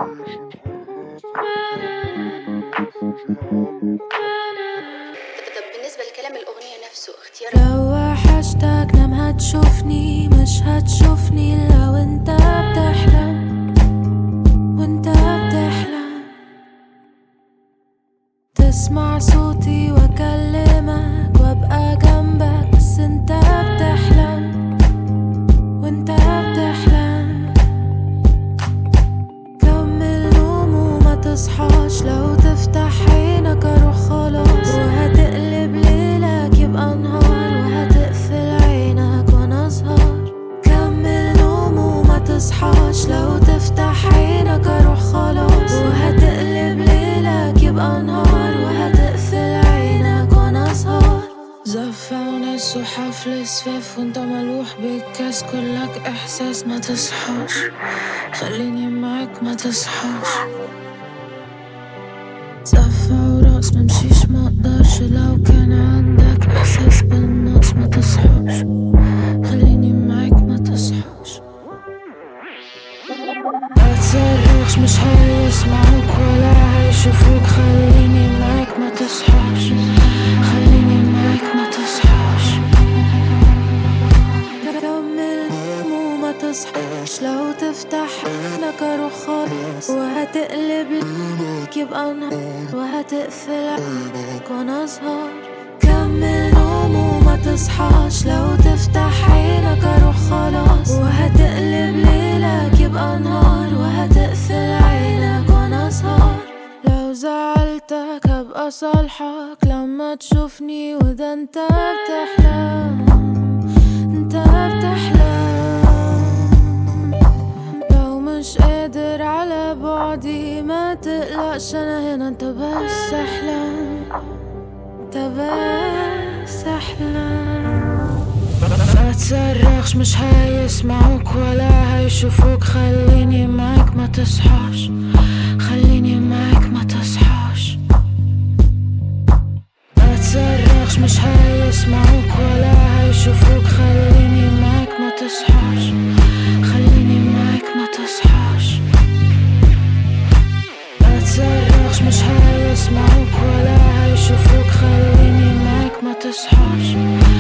طب بالنسبة لكلام الأغنية نفسه اختيار لو وحشتك نام هتشوفني، مش هتشوفني لو انت بتحلم. وانت بتحلم تسمع صوتي واكلمك وابقى جنبك، بس انت بتحلم. وانت بتحلم كمل نوم وما تصحاش، لو تفتح عينك اروح خلاص، وهتقلب ليلك يبقى نهار، وهتقفل عينك وانا اسهر. كمل نوم وما تصحاش، لو تفتح عينك اروح خلاص، وهتقلب ليلك يبقى نهار، وهتقفل عينك وانا اسهر. زفة وناس وحفل سفاف وانت ملوح بالكاس، كلك احساس ما تصحاش، خليني معاك ما تصحاش. زفة وراس ممشيش مقدرش، لو كان عندك احساس بالنقص ما تصحاش، خليني معاك ما تصحاش. ما تصرخش مش هيسمعوك ولا هيشوفوك، خليني معاك ما تصحاش، خليني معاك ما تصحاش. كمل وما تصحاش، لو تفتح عينك اروح خالص، وهتقلب لك يبقى نهار، وهتقفل عينك وانا اسهر. كمل نوم وما تصحاش، لو تفتح عينك اروح خلاص، وهتقلب ليلك يبقى نهار، وهتقفل عينك وانا اسهر. لو زعلتك هبقى صالحك لما تشوفني، وده انت بتحلم. انت بتحلم لو مش قادر على بعدي ما تقلقش، انا هنا انت بس احلم، انت بس احلم. ما تصرخش مش هيسمعوك ولا هيشوفوك، خليني معاك ما تصحاش، خليني معاك ما تصحاش. ما تصرخش مش هيسمعوك ولا هيشوفوك، خليني معاك ما تصحاش، خليني معاك ما تصحاش. ما تصرخش مش هيسمعوك ولا هيشوفوك، خليني معاك ما تصحاش.